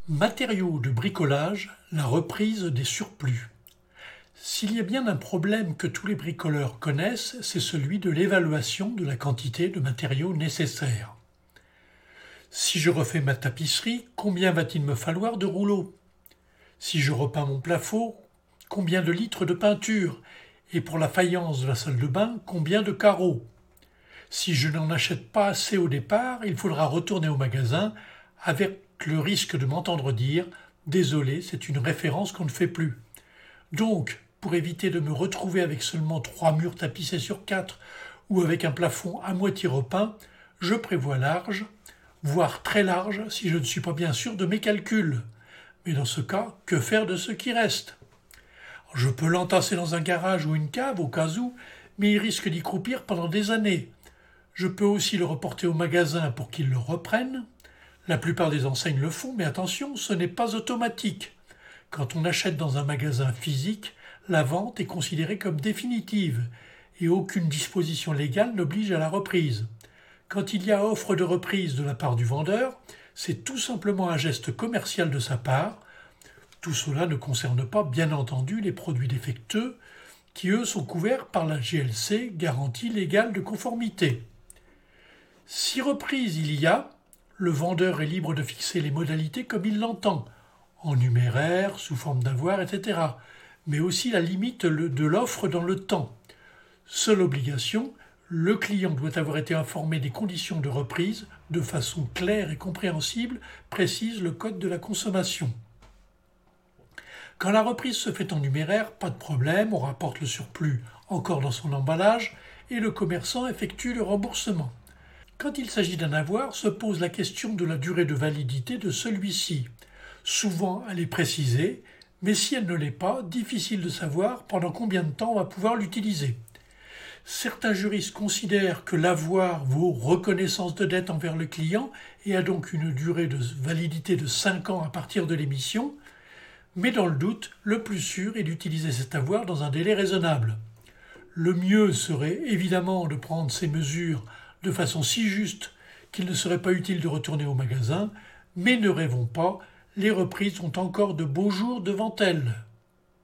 Matériaux de bricolage, la reprise des surplus. S'il y a bien un problème que tous les bricoleurs connaissent, c'est celui de l'évaluation de la quantité de matériaux nécessaires. Si je refais ma tapisserie, combien va-t-il me falloir de rouleaux? Si je repeins mon plafond, combien de litres de peinture? Et pour la faïence de la salle de bain, combien de carreaux? Si je n'en achète pas assez au départ, il faudra retourner au magasin avec le risque de m'entendre dire « Désolé, c'est une référence qu'on ne fait plus ». Donc, pour éviter de me retrouver avec seulement 3 murs tapissés sur 4 ou avec un plafond à moitié repeint, je prévois large, voire très large si je ne suis pas bien sûr de mes calculs. Mais dans ce cas, que faire de ce qui reste? Je peux l'entasser dans un garage ou une cave au cas où, mais il risque d'y croupir pendant des années. Je peux aussi le reporter au magasin pour qu'il le reprenne. La plupart des enseignes le font, mais attention, ce n'est pas automatique. Quand on achète dans un magasin physique, la vente est considérée comme définitive et aucune disposition légale n'oblige à la reprise. Quand il y a offre de reprise de la part du vendeur, c'est tout simplement un geste commercial de sa part. Tout cela ne concerne pas, bien entendu, les produits défectueux qui, eux, sont couverts par la GLC, garantie légale de conformité. Si reprise il y a, le vendeur est libre de fixer les modalités comme il l'entend, en numéraire, sous forme d'avoir, etc., mais aussi la limite de l'offre dans le temps. Seule obligation, le client doit avoir été informé des conditions de reprise de façon claire et compréhensible, précise le Code de la consommation. Quand la reprise se fait en numéraire, pas de problème, on rapporte le surplus encore dans son emballage et le commerçant effectue le remboursement. Quand il s'agit d'un avoir, se pose la question de la durée de validité de celui-ci. Souvent, elle est précisée, mais si elle ne l'est pas, difficile de savoir pendant combien de temps on va pouvoir l'utiliser. Certains juristes considèrent que l'avoir vaut reconnaissance de dette envers le client et a donc une durée de validité de 5 ans à partir de l'émission, mais dans le doute, le plus sûr est d'utiliser cet avoir dans un délai raisonnable. Le mieux serait évidemment de prendre ces mesures de façon si juste qu'il ne serait pas utile de retourner au magasin, mais ne rêvons pas, les reprises ont encore de beaux jours devant elles.